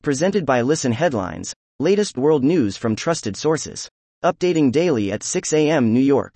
Presented by Listen Headlines, latest world news from trusted sources. Updating daily at 6 a.m. New York.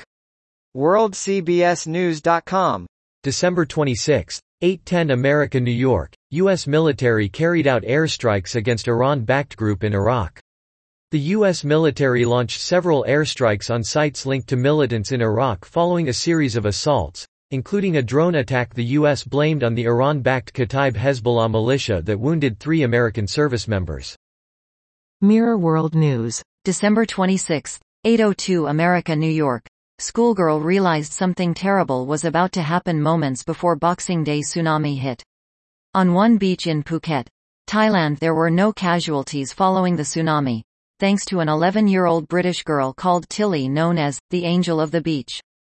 WorldCBSNews.com. December 26, 8:10 America, New York. U.S. military carried out airstrikes against Iran-backed group in Iraq. The U.S. military launched several airstrikes on sites linked to militants in Iraq following a series of assaults, including a drone attack the U.S. blamed on the Iran-backed Kataib Hezbollah militia that wounded 3 American service members. Mirror World News. December 26, 8:02 America, New York. Schoolgirl realized something terrible was about to happen moments before Boxing Day tsunami hit. On one beach in Phuket, Thailand, there were no casualties following the tsunami, thanks to an 11-year-old British girl called Tilly, known as the Angel of the Beach.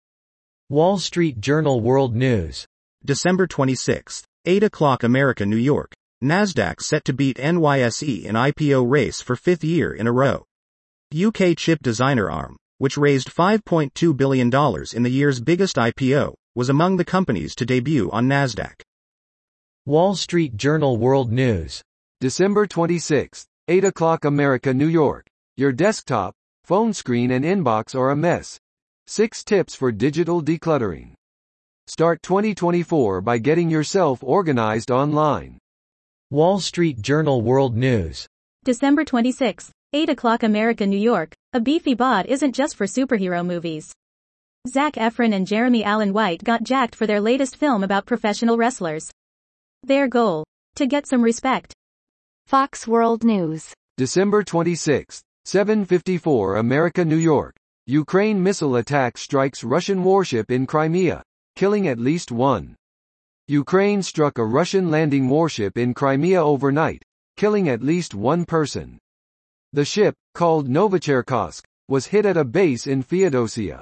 Wall Street Journal World News. December 26, 8 o'clock America, New York. Nasdaq set to beat NYSE in IPO race for 5th year in a row. UK chip designer ARM, which raised $5.2 billion in the year's biggest IPO, was among the companies to debut on Nasdaq. Wall Street Journal World News. December 26, 8 o'clock America, New York. Your desktop, phone screen and inbox are a mess. 6 tips for digital decluttering. Start 2024 by getting yourself organized online. Wall Street Journal World News. December 26, 8 o'clock America, New York. A beefy bod isn't just for superhero movies. Zac Efron and Jeremy Allen White got jacked for their latest film about professional wrestlers. Their goal? To get some respect. Fox World News. December 26, 7:54 America, New York. Ukraine missile attack strikes Russian warship in Crimea, killing at least 1. Ukraine struck a Russian landing warship in Crimea overnight, killing at least 1 person. The ship, called Novocherkassk, was hit at a base in Feodosia.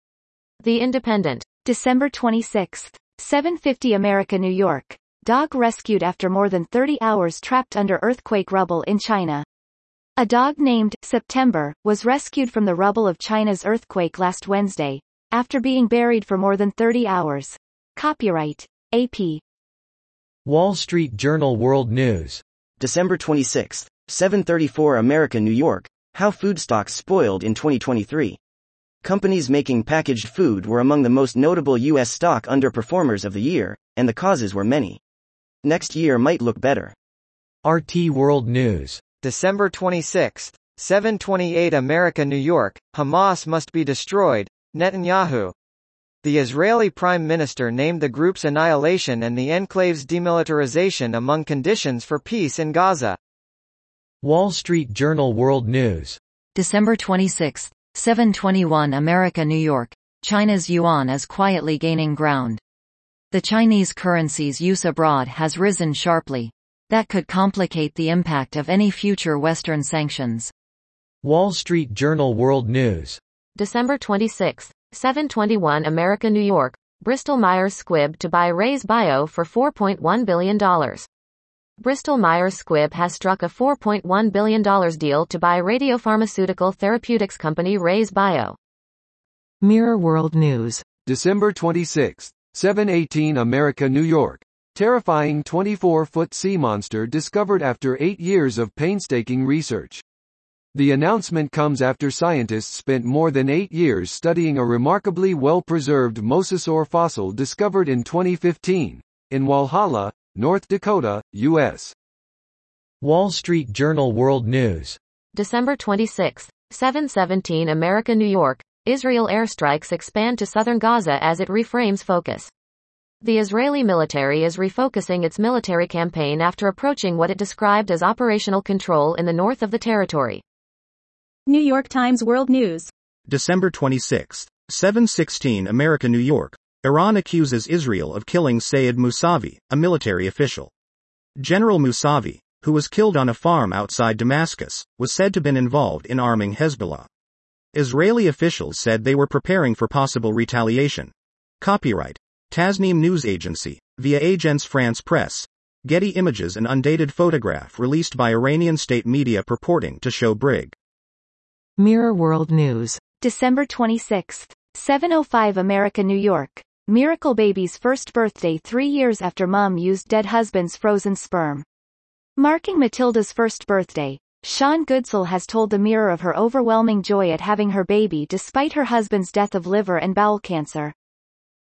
The Independent. December 26, 7:50 America, New York. Dog rescued after more than 30 hours trapped under earthquake rubble in China. A dog named September was rescued from the rubble of China's earthquake last Wednesday, after being buried for more than 30 hours. Copyright AP. Wall Street Journal World News. December 26, 7:34 America, New York. How food stocks spoiled in 2023. Companies making packaged food were among the most notable U.S. stock underperformers of the year, and the causes were many. Next year might look better. RT World News. December 26, 7:28 America, New York. Hamas must be destroyed, Netanyahu. The Israeli Prime Minister named the group's annihilation and the enclave's demilitarization among conditions for peace in Gaza. Wall Street Journal World News. December 26, 7:21 America, New York. China's yuan is quietly gaining ground. The Chinese currency's use abroad has risen sharply. That could complicate the impact of any future Western sanctions. Wall Street Journal World News. December 26, 7:21 America, New York. Bristol Myers Squibb to buy Rayze Bio for $4.1 billion. Bristol Myers Squibb has struck a $4.1 billion deal to buy radiopharmaceutical therapeutics company Rayze Bio. Mirror World News. December 26, 7:18 America, New York. Terrifying 24-foot sea monster discovered after 8 years of painstaking research. The announcement comes after scientists spent more than 8 years studying a remarkably well-preserved mosasaur fossil discovered in 2015, in Walhalla, North Dakota, U.S. Wall Street Journal World News. December 26, 7:17 America, New York. Israel airstrikes expand to southern Gaza as it reframes focus. The Israeli military is refocusing its military campaign after approaching what it described as operational control in the north of the territory. New York Times World News. December 26, 7:16 America, New York. Iran accuses Israel of killing Sayed Musavi, a military official. General Musavi, who was killed on a farm outside Damascus, was said to have been involved in arming Hezbollah. Israeli officials said they were preparing for possible retaliation. Copyright Tasnim News Agency, via Agence France Presse. Getty Images. An undated photograph released by Iranian state media purporting to show Brig. Mirror World News. December 26, 7:05 America, New York. Miracle baby's first birthday 3 years after mom used dead husband's frozen sperm. Marking Matilda's first birthday, Shawn Goodsell has told the Mirror of her overwhelming joy at having her baby despite her husband's death of liver and bowel cancer.